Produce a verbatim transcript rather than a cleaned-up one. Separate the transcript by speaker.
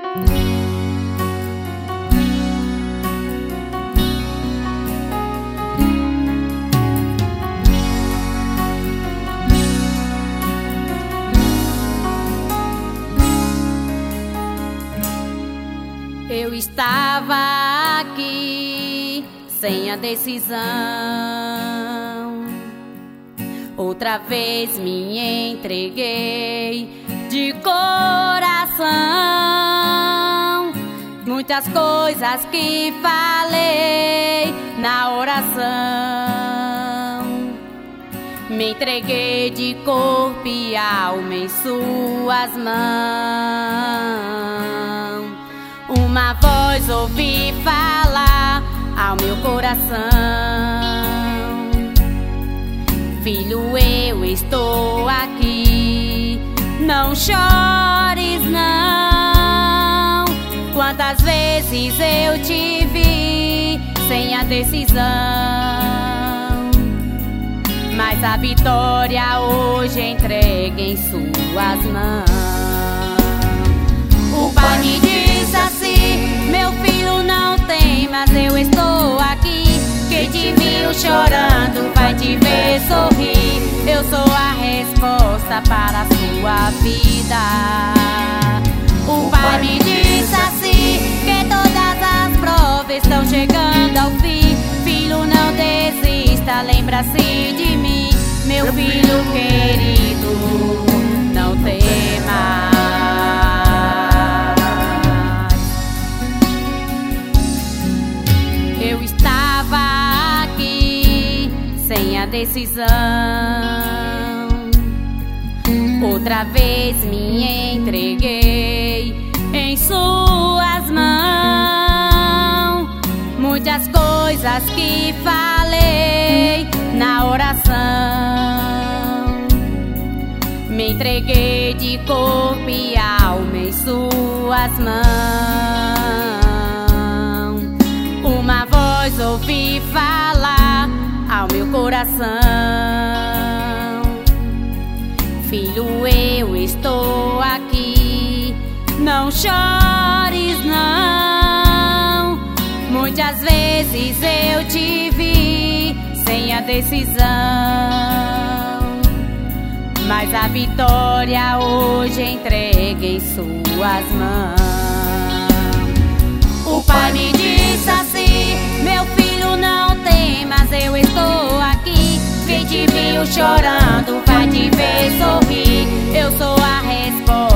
Speaker 1: Eu estava aqui sem a decisão, outra vez me entreguei de coração. Muitas coisas que falei na oração, me entreguei de corpo e alma em suas mãos. Uma voz ouvi falar ao meu coração: filho, eu estou aqui, não chores não. Quantas vezes eu te vi sem a decisão, mas a vitória hoje entregue em suas mãos. O Pai me disse assim: meu filho, não temas, eu estou aqui. Quem te viu chorando vai te ver sorrir. Eu sou a resposta para a sua vida. O Pai me disse assim: que todas as provas estão chegando ao fim. Filho, não desista, lembra-se de mim. Meu filho querido, não temas. Eu estava aqui sem a decisão, outra vez me entreguei em suas mãos. Muitas coisas que falei na oração, me entreguei de corpo e alma em suas mãos. Uma voz ouvi falar ao meu coração: filho, eu estou aqui, não chores não. Muitas vezes eu te vi sem a decisão, mas a vitória hoje entregue em suas mãos. O Pai me disse assim: meu filho, não temas, eu estou aqui. Quem te viu chorando vai te ver sorrir. Eu sou a resposta